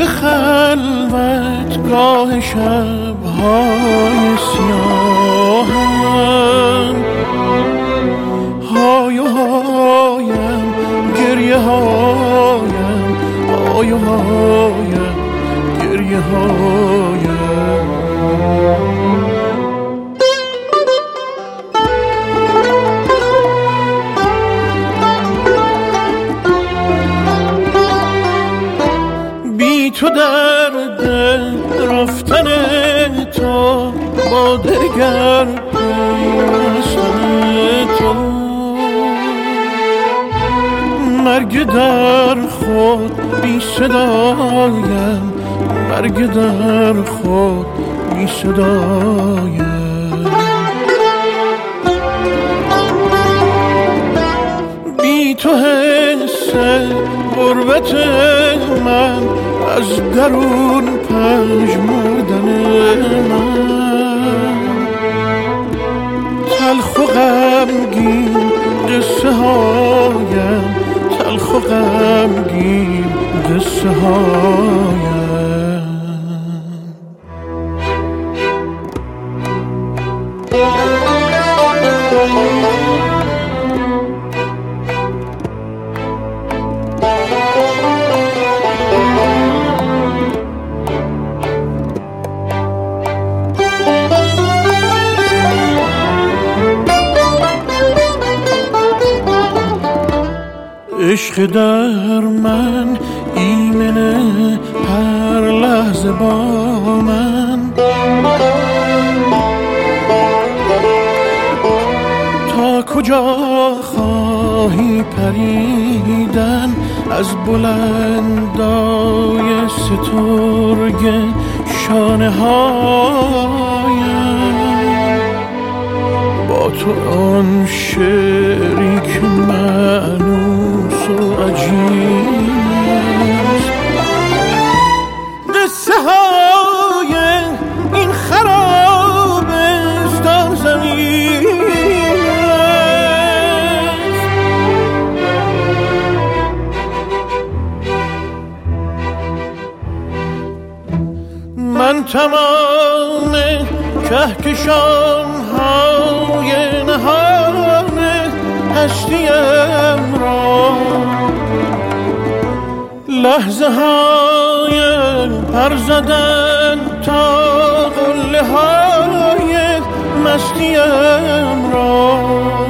خلوت گاه شب‌های سیاهم، های و هایم گریه هایم، های و هایم گریه هایم. بی تو در دل رفتن تو، با دگر پیوستن تو، مرگ در خود بی صدایم، مرگ در خود بی صدایم. بی تو حس غربت من، از درون پژمردن من، تلخ و غمگین قصه هایم، تلخ و غمگین قصه هایم. عشق در من ایمنه هر لحظه با من، تا کجا خواهی پریدن از بلندای سترگ شانه هایم. با تو آن شعری که مأنوس و عجیب، قصه های این خرابستان زمین است. من تمام کهکشان های نهان هستیم را، لحظه های پر زدن تا قله های مستیم را،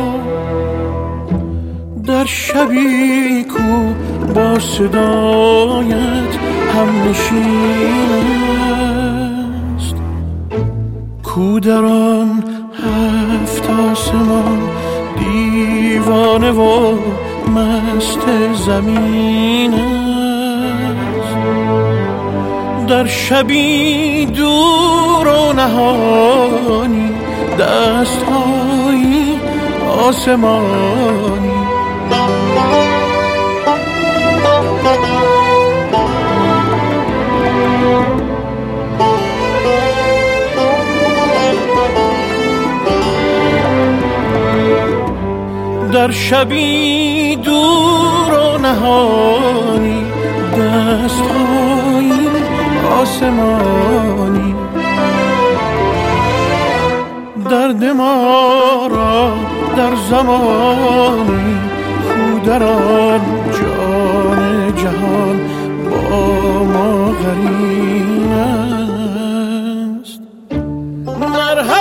در شبی کو با صدایت هم نشین است، کو در آن هفت آسمان دیوانه و مست زمین است. در شبی دور و نهانی دست‌های آسمانی، در شبی دور و نهانی دست‌های آسمانی. درد ما را در زمانی کو در آن جان جهان با ما قرین است.